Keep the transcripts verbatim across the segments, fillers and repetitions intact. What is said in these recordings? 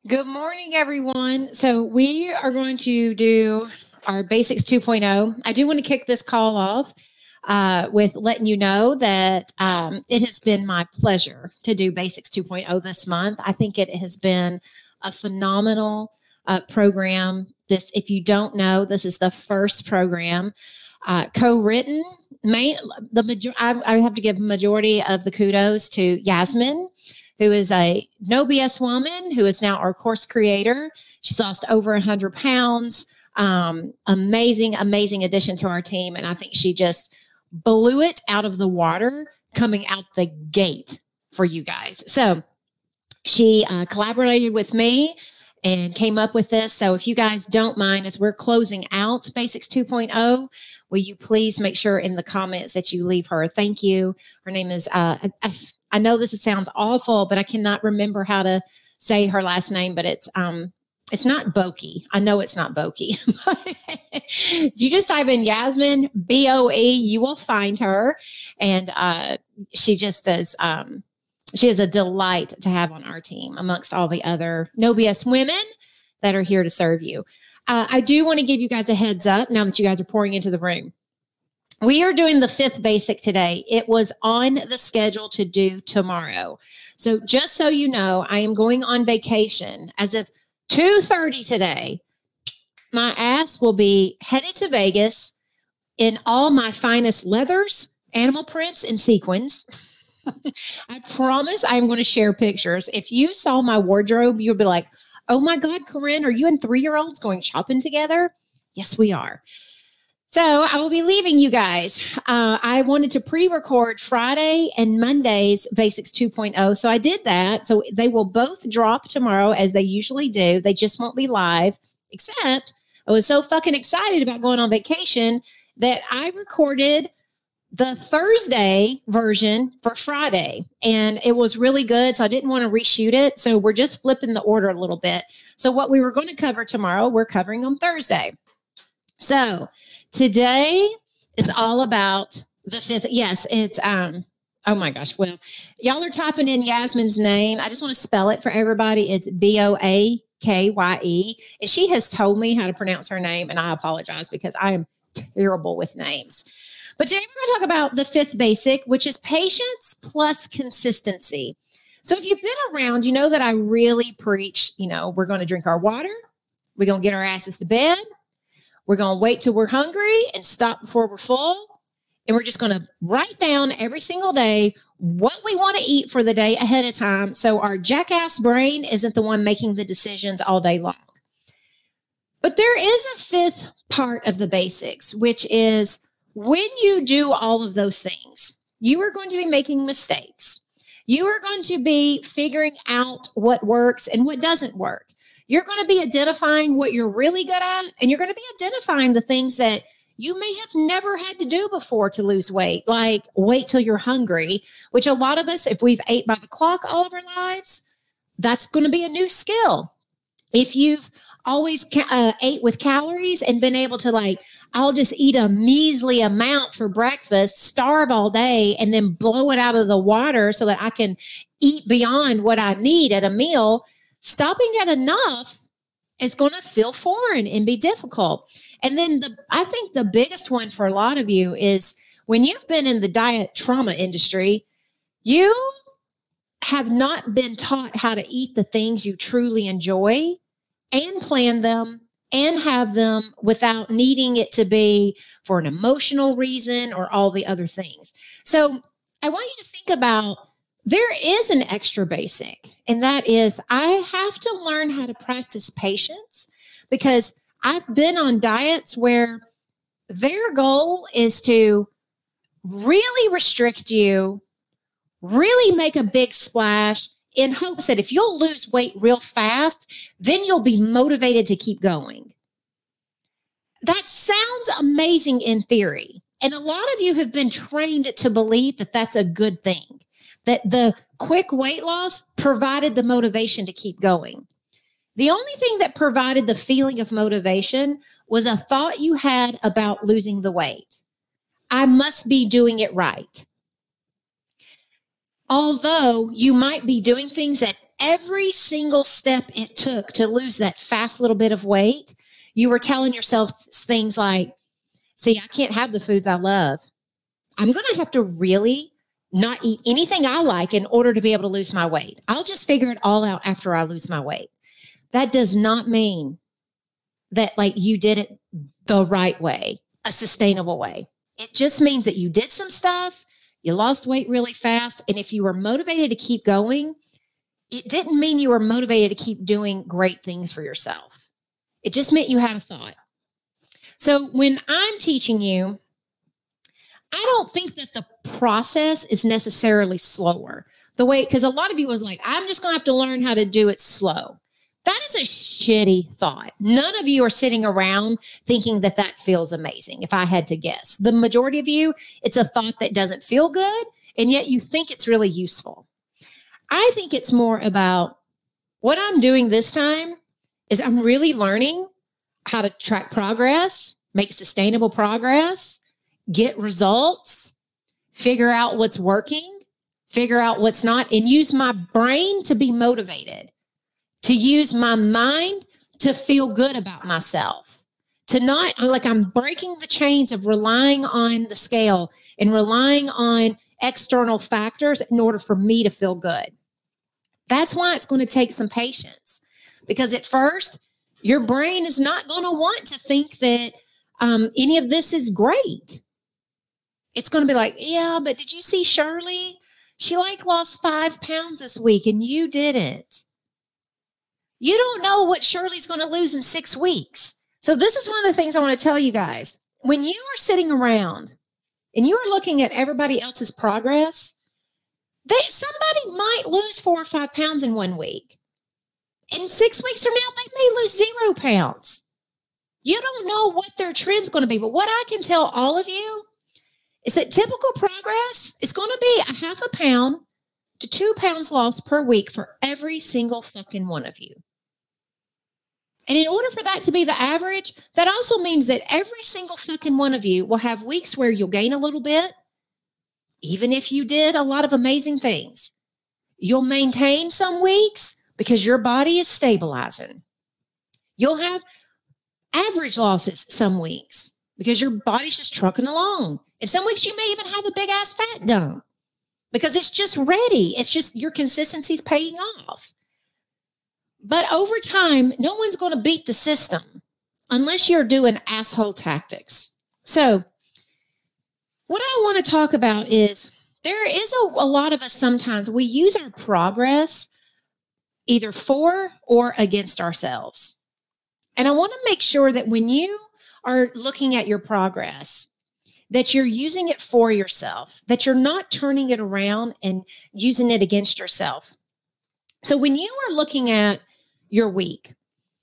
Good morning, everyone. So, we are going to do our Basics 2.0. I do want to kick this call off uh, with letting you know that um, it has been my pleasure to do Basics 2.0 this month. I think it has been a phenomenal uh, program. This, if you don't know, this is the first program uh, co-written. Main, the major, I, I have to give majority of the kudos to Yasmin, who is a no B S woman, who is now our course creator. She's lost over one hundred pounds. Um, amazing, amazing addition to our team. And I think she just blew it out of the water coming out the gate for you guys. So she uh, collaborated with me and came up with this. So if you guys don't mind, as we're closing out Basics 2.0, will you please make sure in the comments that you leave her a thank you. Her name is, uh, I, I know this sounds awful, but I cannot remember how to say her last name, but it's, um, it's not Boki. I know it's not Boki. If you just type in Yasmin, B O E, you will find her. And uh, she just does, um, she is a delight to have on our team amongst all the other no B S women that are here to serve you. Uh, I do want to give you guys a heads up now that you guys are pouring into the room. We are doing the fifth basic today. It was on the schedule to do tomorrow. So just so you know, I am going on vacation as of two thirty today. My ass will be headed to Vegas in all my finest leathers, animal prints, and sequins. I promise I'm going to share pictures. If you saw my wardrobe, you'll be like, oh my God, Corinne, are you and three-year-olds going shopping together? Yes, we are. So I will be leaving you guys. Uh, I wanted to pre-record Friday and Monday's Basics 2.0. So I did that. So they will both drop tomorrow as they usually do. They just won't be live, except I was so fucking excited about going on vacation that I recorded the Thursday version for Friday, and it was really good. So I didn't want to reshoot it. So we're just flipping the order a little bit. So what we were going to cover tomorrow, we're covering on Thursday. So today is all about the fifth. Yes, it's, um, oh my gosh. Well, y'all are typing in Yasmin's name. I just want to spell it for everybody. It's B O A K Y E. And she has told me how to pronounce her name, and I apologize because I am terrible with names. But today we're going to talk about the fifth basic, which is patience plus consistency. So if you've been around, you know that I really preach, you know, we're going to drink our water. We're going to get our asses to bed. We're going to wait till we're hungry and stop before we're full. And we're just going to write down every single day what we want to eat for the day ahead of time. So our jackass brain isn't the one making the decisions all day long. But there is a fifth part of the basics, which is when you do all of those things, you are going to be making mistakes. You are going to be figuring out what works and what doesn't work. You're going to be identifying what you're really good at, and you're going to be identifying the things that you may have never had to do before to lose weight, like wait till you're hungry, which a lot of us, if we've ate by the clock all of our lives, that's going to be a new skill. If you've always uh, ate with calories and been able to like, I'll just eat a measly amount for breakfast, starve all day, and then blow it out of the water so that I can eat beyond what I need at a meal. Stopping at enough is going to feel foreign and be difficult. And then the, I think the biggest one for a lot of you is when you've been in the diet trauma industry, you have not been taught how to eat the things you truly enjoy and plan them and have them without needing it to be for an emotional reason or all the other things. So I want you to think about, there is an extra basic, and that is I have to learn how to practice patience, because I've been on diets where their goal is to really restrict you, really make a big splash in hopes that if you'll lose weight real fast, then you'll be motivated to keep going. That sounds amazing in theory. And a lot of you have been trained to believe that that's a good thing, that the quick weight loss provided the motivation to keep going. The only thing that provided the feeling of motivation was a thought you had about losing the weight. I must be doing it right. Although you might be doing things at every single step it took to lose that fast little bit of weight, you were telling yourself things like, see, I can't have the foods I love. I'm going to have to really not eat anything I like in order to be able to lose my weight. I'll just figure it all out after I lose my weight. That does not mean that like you did it the right way, a sustainable way. It just means that you did some stuff, you lost weight really fast. And if you were motivated to keep going, it didn't mean you were motivated to keep doing great things for yourself. It just meant you had a thought. So when I'm teaching you, I don't think that the process is necessarily slower. The way, because a lot of you was like, I'm just going to have to learn how to do it slow. That is a shitty thought. None of you are sitting around thinking that that feels amazing, if I had to guess. The majority of you, it's a thought that doesn't feel good, and yet you think it's really useful. I think it's more about what I'm doing this time is I'm really learning how to track progress, make sustainable progress, get results, figure out what's working, figure out what's not, and use my brain to be motivated, to use my mind to feel good about myself, to not, like I'm breaking the chains of relying on the scale and relying on external factors in order for me to feel good. That's why it's going to take some patience, because at first your brain is not going to want to think that um, any of this is great. It's going to be like, yeah, but did you see Shirley? She like lost five pounds this week and you didn't. You don't know what Shirley's going to lose in six weeks. So this is one of the things I want to tell you guys. When you are sitting around and you are looking at everybody else's progress, they, somebody might lose four or five pounds in one week. In six weeks from now, they may lose zero pounds. You don't know what their trend's going to be. But what I can tell all of you is that typical progress is going to be a half a pound to two pounds lost per week for every single fucking one of you. And in order for that to be the average, that also means that every single fucking one of you will have weeks where you'll gain a little bit, even if you did a lot of amazing things. You'll maintain some weeks because your body is stabilizing. You'll have average losses some weeks because your body's just trucking along. And some weeks you may even have a big ass fat dump because it's just ready. It's just your consistency's paying off. But over time, no one's going to beat the system unless you're doing asshole tactics. So what I want to talk about is there is a, a lot of us sometimes we use our progress either for or against ourselves. And I want to make sure that when you are looking at your progress, that you're using it for yourself, that you're not turning it around and using it against yourself. So when you are looking at your week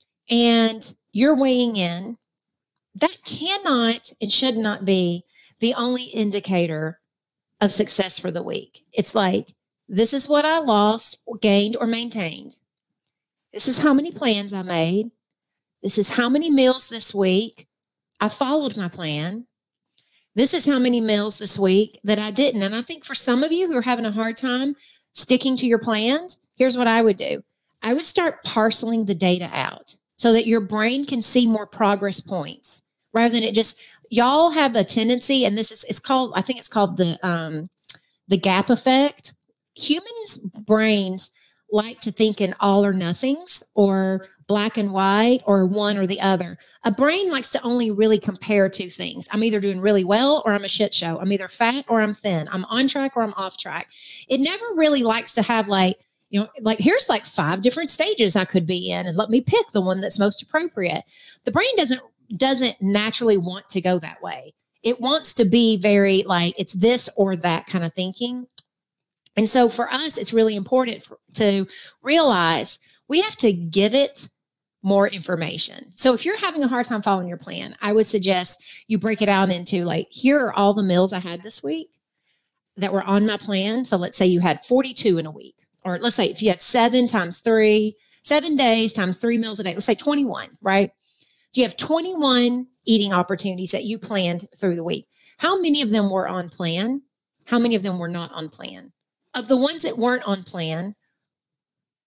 and you're weighing in, that cannot and should not be the only indicator of success for the week. It's like, this is what I lost or gained or maintained. This is how many plans I made. This is how many meals this week I followed my plan. This is how many meals this week that I didn't. And I think for some of you who are having a hard time sticking to your plans, here's what I would do. I would start parceling the data out so that your brain can see more progress points rather than it just, y'all have a tendency, and this is, it's called, I think it's called the, um, the gap effect. Humans' brains like to think in all or nothings or black and white or one or the other. A brain likes to only really compare two things. I'm either doing really well or I'm a shit show. I'm either fat or I'm thin. I'm on track or I'm off track. It never really likes to have like, you know, like here's like five different stages I could be in and let me pick the one that's most appropriate. The brain doesn't doesn't naturally want to go that way. It wants to be very like it's this or that kind of thinking. And so for us, it's really important for, to realize we have to give it more information. So if you're having a hard time following your plan, I would suggest you break it out into like, here are all the meals I had this week that were on my plan. So let's say you had forty-two in a week, or let's say if you had seven times three, seven days times three meals a day, let's say twenty-one, right? So you have twenty-one eating opportunities that you planned through the week. How many of them were on plan? How many of them were not on plan? Of the ones that weren't on plan,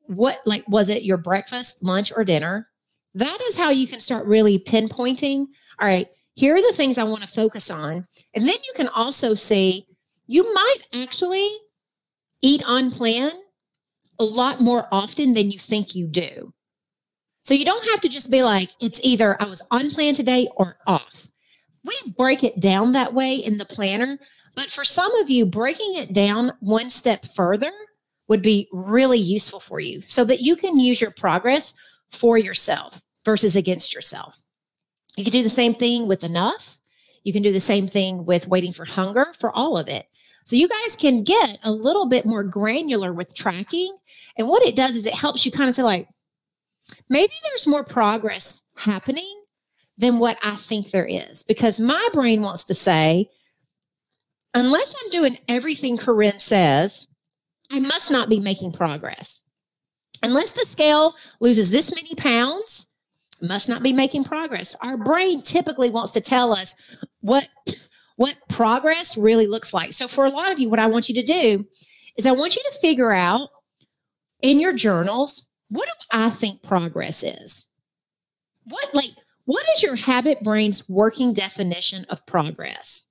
what, like, was it your breakfast, lunch, or dinner? That is how you can start really pinpointing. All right, here are the things I want to focus on. And then you can also see you might actually eat on plan a lot more often than you think you do. So you don't have to just be like, it's either I was on plan today or off. We break it down that way in the planner. But for some of you, breaking it down one step further would be really useful for you so that you can use your progress for yourself versus against yourself. You can do the same thing with enough. You can do the same thing with waiting for hunger, for all of it. So you guys can get a little bit more granular with tracking. And what it does is it helps you kind of say, like, maybe there's more progress happening than what I think there is. Because my brain wants to say, unless I'm doing everything Corinne says, I must not be making progress. Unless the scale loses this many pounds, I must not be making progress. Our brain typically wants to tell us what, what progress really looks like. So for a lot of you, what I want you to do is I want you to figure out in your journals, what do I think progress is? What, like, what is your habit brain's working definition of progress?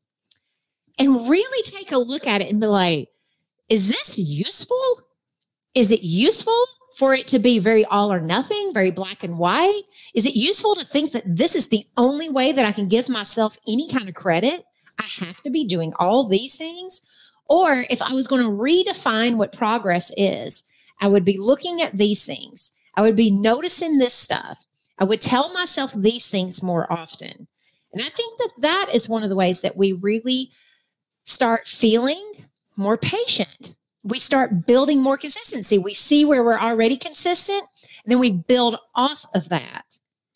And really take a look at it and be like, is this useful? Is it useful for it to be very all or nothing, very black and white? Is it useful to think that this is the only way that I can give myself any kind of credit? I have to be doing all these things? Or if I was going to redefine what progress is, I would be looking at these things. I would be noticing this stuff. I would tell myself these things more often. And I think that that is one of the ways that we really start feeling more patient. We start building more consistency. We see where we're already consistent, and then we build off of that.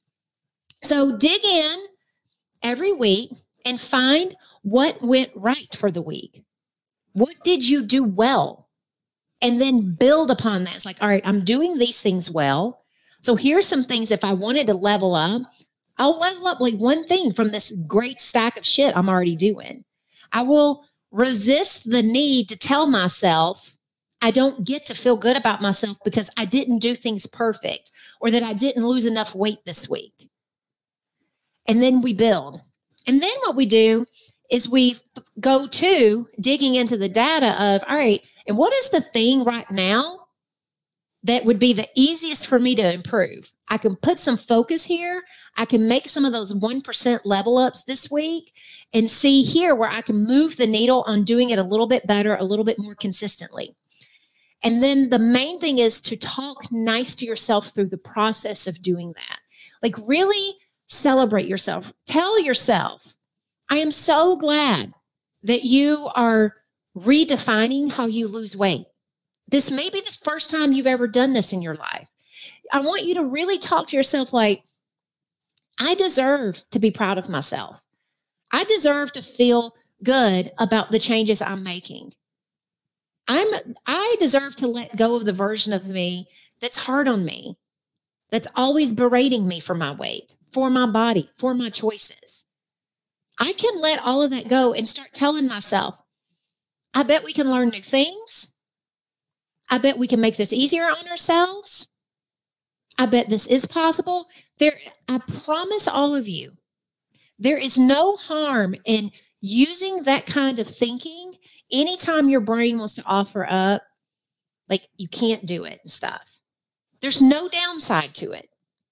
So dig in every week and find what went right for the week. What did you do well? And then build upon that. It's like, all right, I'm doing these things well. So here's some things, if I wanted to level up, I'll level up like one thing from this great stack of shit I'm already doing. I will resist the need to tell myself I don't get to feel good about myself because I didn't do things perfect or that I didn't lose enough weight this week. And then we build. And then what we do is we go to digging into the data of, all right, and what is the thing right now that would be the easiest for me to improve? I can put some focus here. I can make some of those one percent level ups this week and see here where I can move the needle on doing it a little bit better, a little bit more consistently. And then the main thing is to talk nice to yourself through the process of doing that. Like, really celebrate yourself. Tell yourself, I am so glad that you are redefining how you lose weight. This may be the first time you've ever done this in your life. I want you to really talk to yourself like, I deserve to be proud of myself. I deserve to feel good about the changes I'm making. I'm, I deserve to let go of the version of me that's hard on me, that's always berating me for my weight, for my body, for my choices. I can let all of that go and start telling myself, I bet we can learn new things. I bet we can make this easier on ourselves. I bet this is possible. There, I promise all of you, there is no harm in using that kind of thinking anytime your brain wants to offer up, like, you can't do it and stuff. There's no downside to it.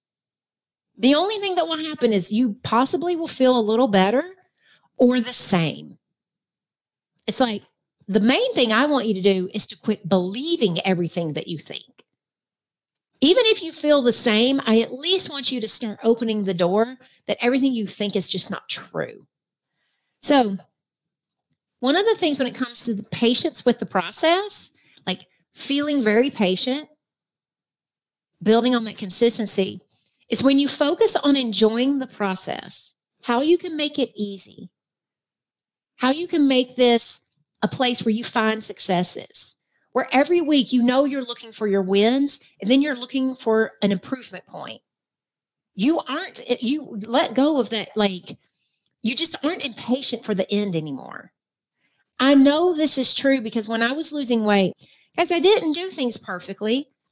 The only thing that will happen is you possibly will feel a little better or the same. It's like, the main thing I want you to do is to quit believing everything that you think. Even if you feel the same, I at least want you to start opening the door that everything you think is just not true. So one of the things when it comes to the patience with the process, like feeling very patient, building on that consistency, is when you focus on enjoying the process, how you can make it easy, how you can make this a place where you find successes, where every week you know you're looking for your wins and then you're looking for an improvement point. You aren't, you let go of that, like, you just aren't impatient for the end anymore. I know this is true because when I was losing weight, guys, I didn't do things perfectly.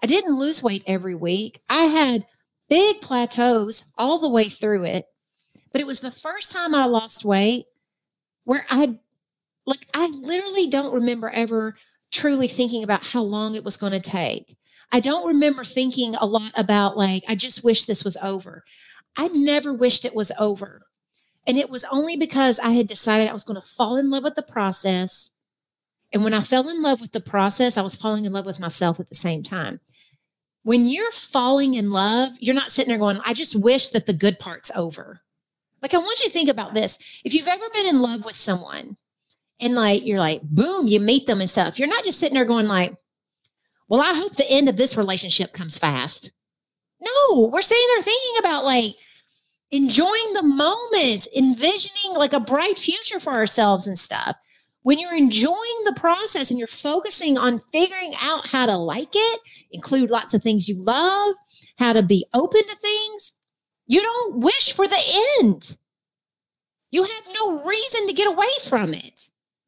I didn't lose weight every week. I had big plateaus all the way through it. But it was the first time I lost weight where I, like, I literally don't remember ever truly thinking about how long it was going to take. I don't remember thinking a lot about, like, I just wish this was over. I never wished it was over. And it was only because I had decided I was going to fall in love with the process. And when I fell in love with the process, I was falling in love with myself at the same time. When you're falling in love, you're not sitting there going, I just wish that the good part's over. Like, I want you to think about this. If you've ever been in love with someone and, like, you're like, boom, you meet them and stuff, you're not just sitting there going like, well, I hope the end of this relationship comes fast. No, we're sitting there thinking about, like, enjoying the moment, envisioning like a bright future for ourselves and stuff. When you're enjoying the process and you're focusing on figuring out how to like it, include lots of things you love, how to be open to things, you don't wish for the end. You have no reason to get away from it.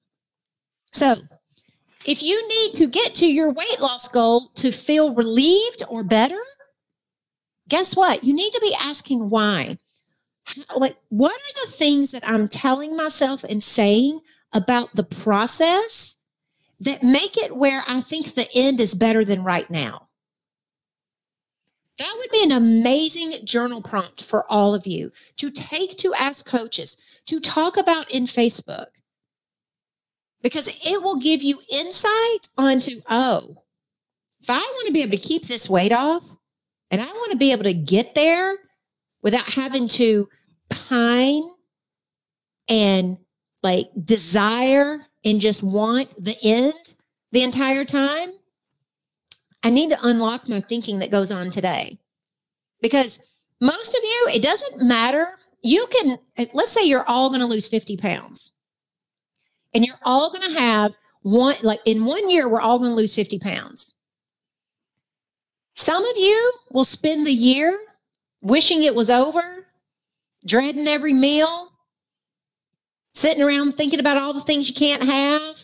So if you need to get to your weight loss goal to feel relieved or better, guess what? You need to be asking why. How, like, what are the things that I'm telling myself and saying about the process that make it where I think the end is better than right now? That would be an amazing journal prompt for all of you to take to Ask Coaches, to talk about in Facebook, because it will give you insight onto, oh, if I want to be able to keep this weight off and I want to be able to get there without having to pine and like desire and just want the end the entire time, I need to unlock my thinking that goes on today. Because most of you, it doesn't matter. You can, let's say you're all going to lose fifty pounds. And you're all going to have one, like in one year, we're all going to lose fifty pounds. Some of you will spend the year wishing it was over, dreading every meal, sitting around thinking about all the things you can't have,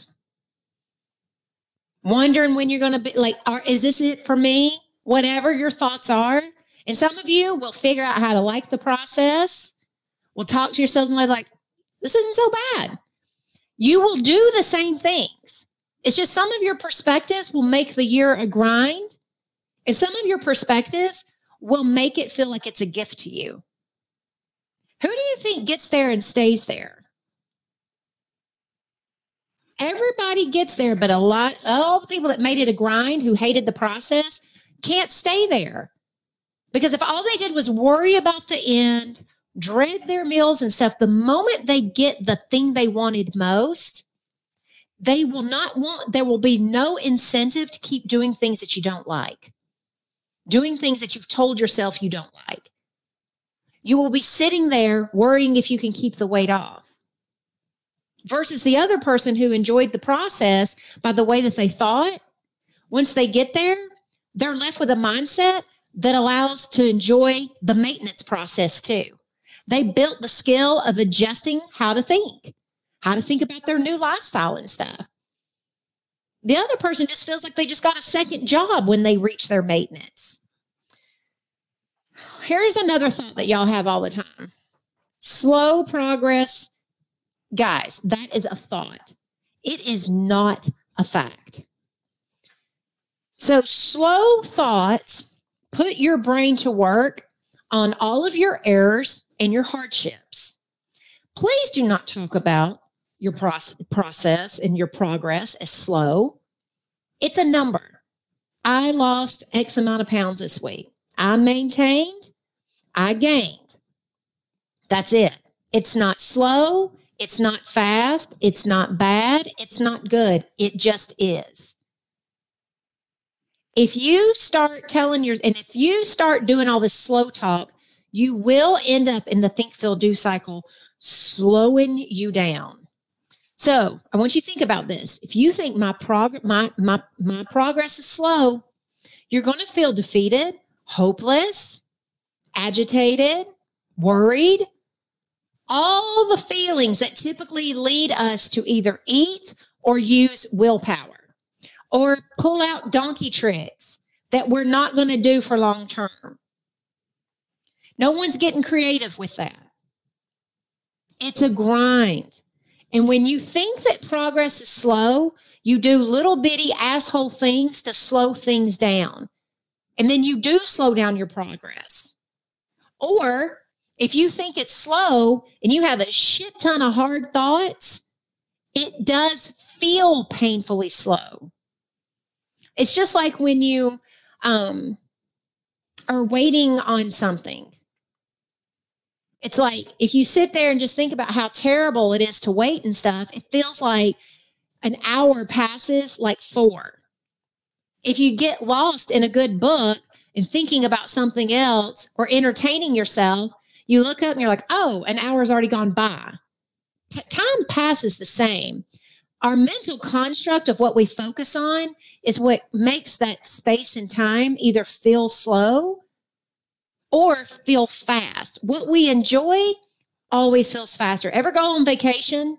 wondering when you're going to be like, are, is this it for me? Whatever your thoughts are. And some of you will figure out how to like the process. Will talk to yourselves and be like, this isn't so bad. You will do the same things. It's just some of your perspectives will make the year a grind. And some of your perspectives will make it feel like it's a gift to you. Who do you think gets there and stays there? Everybody gets there, but a lot, all the people that made it a grind, who hated the process, can't stay there. Because if all they did was worry about the end, dread their meals and stuff, the moment they get the thing they wanted most, they will not want, there will be no incentive to keep doing things that you don't like, doing things that you've told yourself you don't like. You will be sitting there worrying if you can keep the weight off. Versus the other person who enjoyed the process by the way that they thought. Once they get there, they're left with a mindset that allows to enjoy the maintenance process too. They built the skill of adjusting how to think, how to think about their new lifestyle and stuff. The other person just feels like they just got a second job when they reach their maintenance. Here's another thought that y'all have all the time. Slow progress. Guys, that is a thought. It is not a fact. So slow thoughts put your brain to work on all of your errors and your hardships. Please do not talk about your process and your progress as slow. It's a number. I lost X amount of pounds this week. I maintained. I gained. That's it. It's not slow. It's not fast. It's not bad. It's not good. It just is. If you start telling your, and if you start doing all this slow talk, you will end up in the think, feel, do cycle, slowing you down. So I want you to think about this. If you think my prog- my, my, my progress is slow, you're going to feel defeated, hopeless, agitated, worried, all the feelings that typically lead us to either eat or use willpower or pull out donkey tricks, that we're not going to do for long term. No one's getting creative with that. It's a grind. And when you think that progress is slow, you do little bitty asshole things to slow things down. And then you do slow down your progress. Or if you think it's slow and you have a shit ton of hard thoughts, it does feel painfully slow. It's just like when you um, are waiting on something. It's like if you sit there and just think about how terrible it is to wait and stuff, it feels like an hour passes like four. If you get lost in a good book and thinking about something else or entertaining yourself, you look up and you're like, oh, an hour's already gone by. Time passes the same. Our mental construct of what we focus on is what makes that space and time either feel slow or feel fast. What we enjoy always feels faster. Ever go on vacation?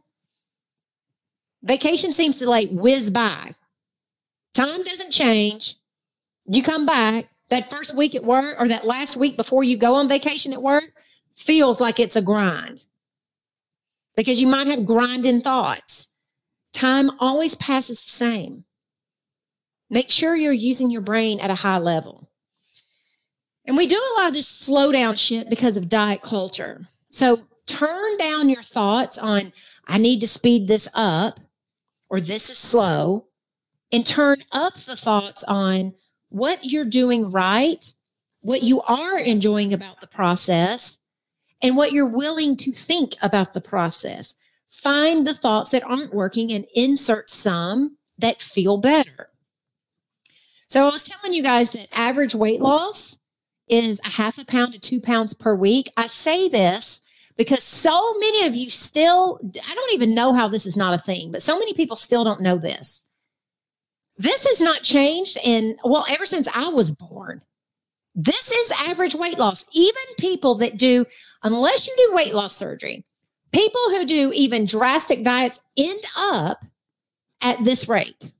Vacation seems to like whiz by. Time doesn't change. You come back, that first week at work or that last week before you go on vacation at work feels like it's a grind because you might have grinding thoughts. Time always passes the same. Make sure you're using your brain at a high level. And we do a lot of this slow down shit because of diet culture. So turn down your thoughts on, I need to speed this up or this is slow, and turn up the thoughts on what you're doing right, what you are enjoying about the process, and what you're willing to think about the process. Find the thoughts that aren't working and insert some that feel better. So I was telling you guys that average weight loss is a half a pound to two pounds per week. I say this because so many of you still, I don't even know how this is not a thing, but so many people still don't know this. This has not changed in, well, ever since I was born. This is average weight loss. Even people that do, unless you do weight loss surgery, people who do even drastic diets end up at this rate.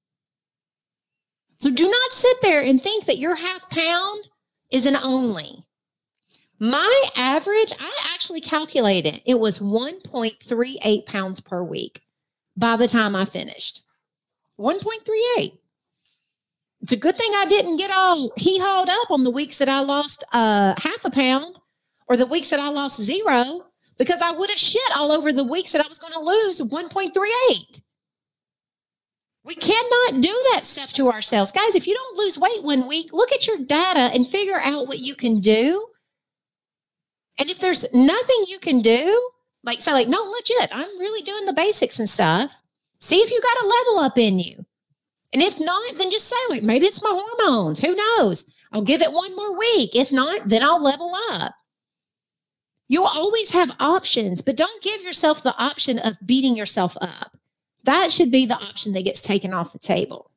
So do not sit there and think that your half pound is an only. My average, I actually calculated, it was one point three eight pounds per week by the time I finished. one point three eight. It's a good thing I didn't get all hee-hawed up on the weeks that I lost uh, half a pound or the weeks that I lost zero, because I would have shit all over the weeks that I was going to lose one point three eight. We cannot do that stuff to ourselves. Guys, if you don't lose weight one week, look at your data and figure out what you can do. And if there's nothing you can do, like say like, no, legit, I'm really doing the basics and stuff. See if you got a level up in you. And if not, then just say like, maybe it's my hormones. Who knows? I'll give it one more week. If not, then I'll level up. You'll always have options, but don't give yourself the option of beating yourself up. That should be the option that gets taken off the table.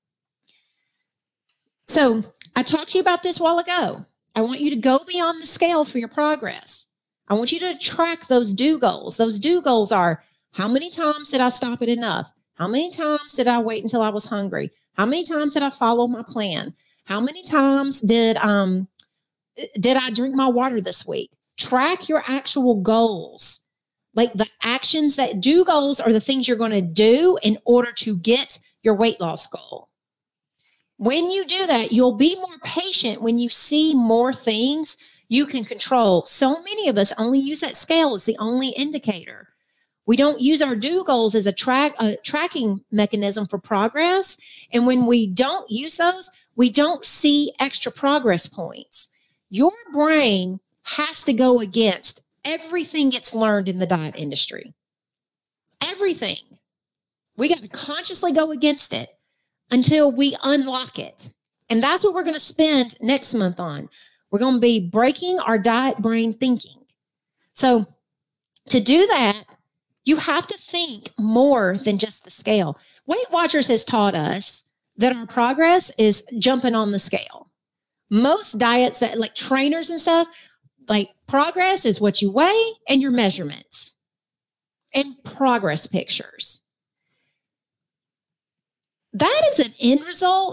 So I talked to you about this a while ago. I want you to go beyond the scale for your progress. I want you to track those do goals. Those do goals are, how many times did I stop at enough? How many times did I wait until I was hungry? How many times did I follow my plan? How many times did um did I drink my water this week? Track your actual goals. Like the actions that do goals are the things you're going to do in order to get your weight loss goal. When you do that, you'll be more patient when you see more things you can control. So many of us only use that scale as the only indicator. We don't use our do goals as a track a tracking mechanism for progress. And when we don't use those, we don't see extra progress points. Your brain has to go against everything it's learned in the diet industry. Everything. We got to consciously go against it until we unlock it. And that's what we're going to spend next month on. We're going to be breaking our diet brain thinking. So to do that, you have to think more than just the scale. Weight Watchers has taught us that our progress is jumping on the scale. Most diets that like trainers and stuff, like progress is what you weigh and your measurements and progress pictures. That is an end result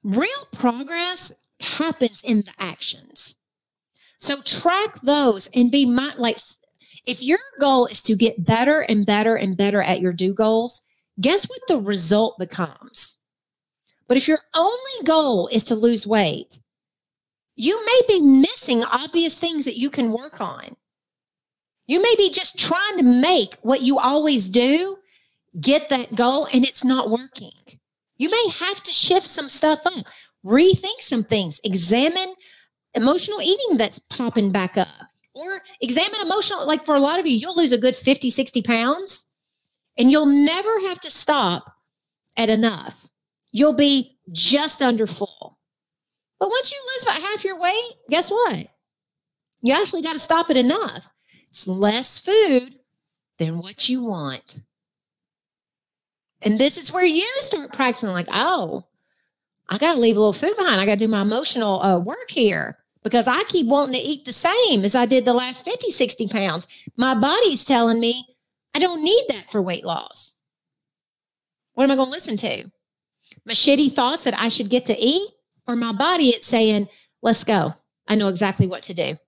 Real progress happens in the actions. So track those and be my, like, if your goal is to get better and better and better at your do goals, guess what the result becomes? But if your only goal is to lose weight, you may be missing obvious things that you can work on. You may be just trying to make what you always do get that goal and it's not working. You may have to shift some stuff up, rethink some things, examine emotional eating that's popping back up, or examine emotional, like for a lot of you, you'll lose a good fifty, sixty pounds and you'll never have to stop at enough. You'll be just under full. But once you lose about half your weight, guess what? You actually got to stop at enough. It's less food than what you want. And this is where you start practicing like, oh, I got to leave a little food behind. I got to do my emotional uh, work here because I keep wanting to eat the same as I did the last fifty, sixty pounds. My body's telling me I don't need that for weight loss. What am I going to listen to? My shitty thoughts that I should get to eat, or my body it's saying, let's go. I know exactly what to do.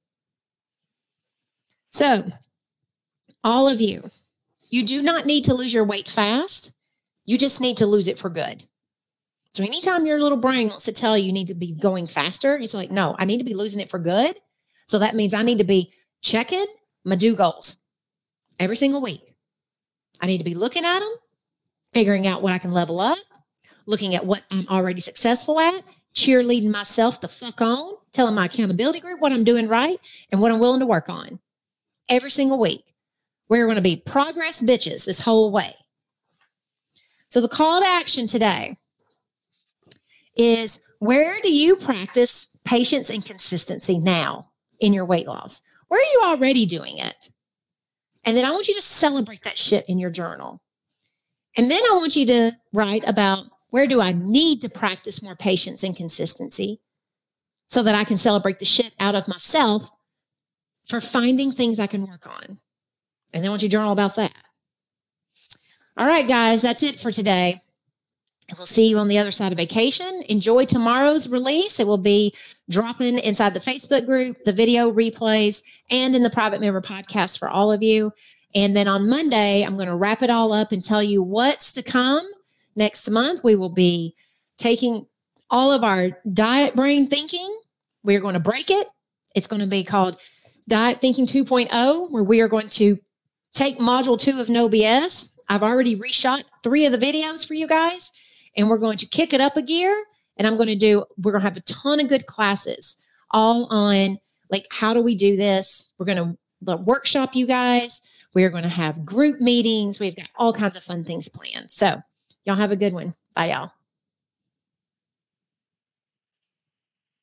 So all of you, you do not need to lose your weight fast. You just need to lose it for good. So anytime your little brain wants to tell you you need to be going faster, it's like, no, I need to be losing it for good. So that means I need to be checking my do goals every single week. I need to be looking at them, figuring out what I can level up, looking at what I'm already successful at, cheerleading myself the fuck on, telling my accountability group what I'm doing right and what I'm willing to work on every single week. We're going to be progress bitches this whole way. So the call to action today is, where do you practice patience and consistency now in your weight loss? Where are you already doing it? And then I want you to celebrate that shit in your journal. And then I want you to write about, where do I need to practice more patience and consistency so that I can celebrate the shit out of myself for finding things I can work on. And then I want you to journal about that. All right, guys, that's it for today. And we'll see you on the other side of vacation. Enjoy tomorrow's release. It will be dropping inside the Facebook group, the video replays, and in the private member podcast for all of you. And then on Monday, I'm going to wrap it all up and tell you what's to come. Next month, we will be taking all of our diet brain thinking. We're going to break it. It's going to be called Diet Thinking two point oh, where we are going to take module two of No B S. I've already reshot three of the videos for you guys, and we're going to kick it up a gear. And I'm going to do, we're going to have a ton of good classes all on, like, how do we do this? We're going to workshop you guys. We are going to have group meetings. We've got all kinds of fun things planned. So y'all have a good one. Bye, y'all.